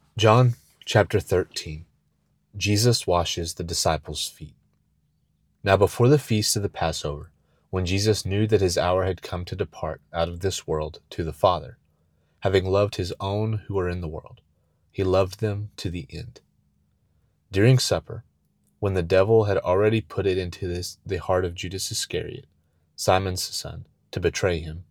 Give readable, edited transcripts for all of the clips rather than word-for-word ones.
John chapter 13. Jesus washes the disciples' feet. Now before the feast of the Passover, when Jesus knew that his hour had come to depart out of this world to the Father, having loved his own who were in the world, he loved them to the end. During supper, when the devil had already put it into the heart of Judas Iscariot, Simon's son, to betray him,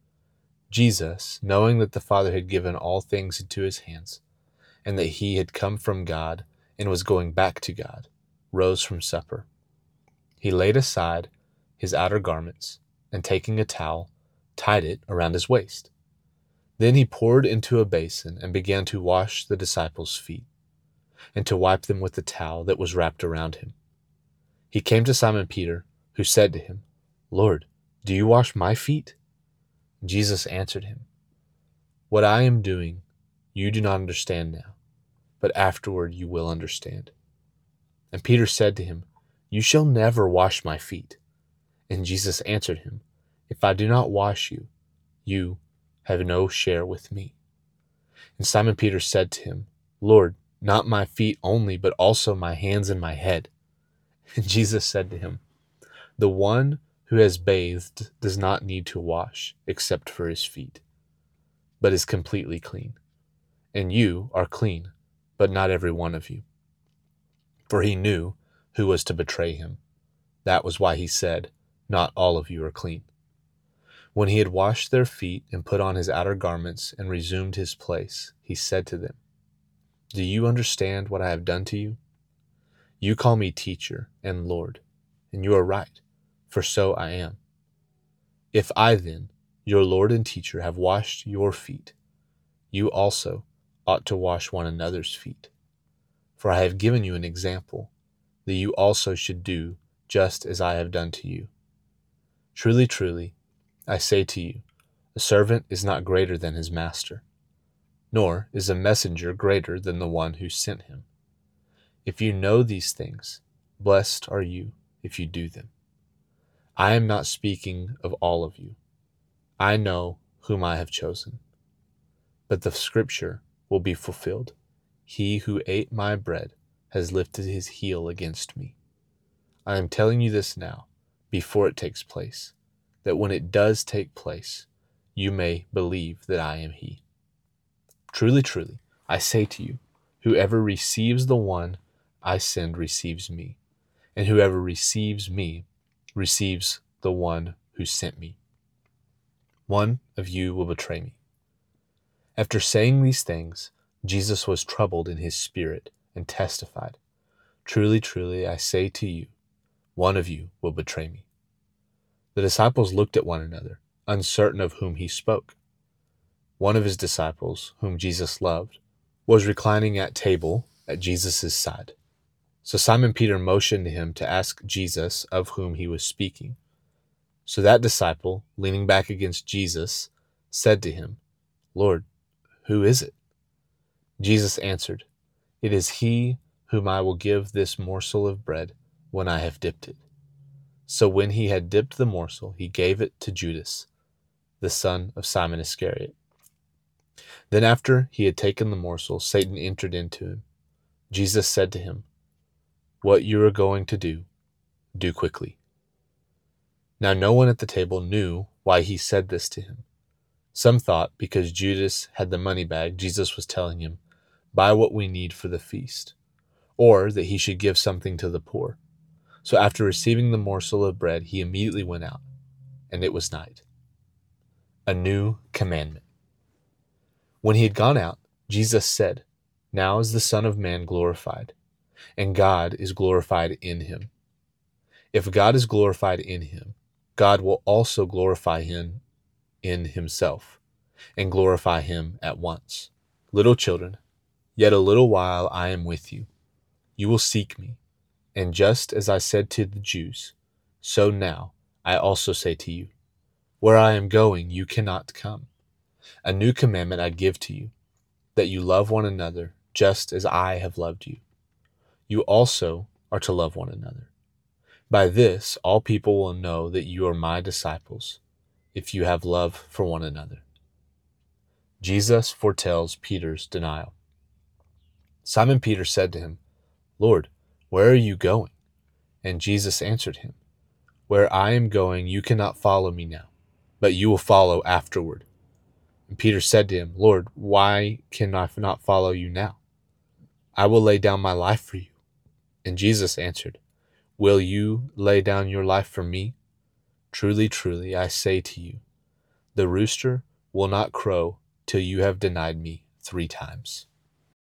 Jesus, knowing that the Father had given all things into his hands, and that he had come from God and was going back to God, rose from supper. He laid aside his outer garments, and taking a towel, tied it around his waist. Then he poured into a basin and began to wash the disciples' feet, and to wipe them with the towel that was wrapped around him. He came to Simon Peter, who said to him, "Lord, do you wash my feet?" Jesus answered him, "What I am doing you do not understand now, but afterward you will understand." And Peter said to him, "You shall never wash my feet." And Jesus answered him, "If I do not wash you, you have no share with me." And Simon Peter said to him, "Lord, not my feet only, but also my hands and my head." And Jesus said to him, "The one who has bathed does not need to wash except for his feet, but is completely clean. And you are clean, but not every one of you." For he knew who was to betray him. That was why he said, "Not all of you are clean." When he had washed their feet and put on his outer garments and resumed his place, he said to them, "Do you understand what I have done to you? You call me teacher and Lord, and you are right, for so I am. If I then, your Lord and teacher, have washed your feet, you also ought to wash one another's feet. For I have given you an example, that you also should do just as I have done to you. Truly, truly, I say to you, a servant is not greater than his master, nor is a messenger greater than the one who sent him. If you know these things, blessed are you if you do them. I am not speaking of all of you. I know whom I have chosen. But the scripture will be fulfilled. He who ate my bread has lifted his heel against me. I am telling you this now, before it takes place, that when it does take place, you may believe that I am he. Truly, truly, I say to you, whoever receives the one I send receives me, and whoever receives me receives the one who sent me. One of you will betray me." After saying these things, Jesus was troubled in his spirit and testified, "Truly, truly, I say to you, one of you will betray me." The disciples looked at one another, uncertain of whom he spoke. One of his disciples, whom Jesus loved, was reclining at table at Jesus' side. So Simon Peter motioned to him to ask Jesus of whom he was speaking. So that disciple, leaning back against Jesus, said to him, "Lord, who is it?" Jesus answered, "It is he whom I will give this morsel of bread when I have dipped it." So when he had dipped the morsel, he gave it to Judas, the son of Simon Iscariot. Then after he had taken the morsel, Satan entered into him. Jesus said to him, "What you are going to do, do quickly." Now no one at the table knew why he said this to him. Some thought because Judas had the money bag, Jesus was telling him, "Buy what we need for the feast," or that he should give something to the poor. So after receiving the morsel of bread, he immediately went out, and it was night. A new commandment. When he had gone out, Jesus said, "Now is the Son of Man glorified, and God is glorified in him. If God is glorified in him, God will also glorify him in himself, and glorify him at once. Little children, yet a little while I am with you. You will seek me, and just as I said to the Jews, so now I also say to you, where I am going you cannot come. A new commandment I give to you, that you love one another just as I have loved you. You also are to love one another. By this all people will know that you are my disciples, if you have love for one another." Jesus foretells Peter's denial. Simon Peter said to him, Lord, where are you going? And Jesus answered him, Where I am going, you cannot follow me now, but you will follow afterward. And Peter said to him, Lord, why can I not follow you now? I will lay down my life for you. And Jesus answered, Will you lay down your life for me? Truly, truly, I say to you, the rooster will not crow till you have denied me 3 times.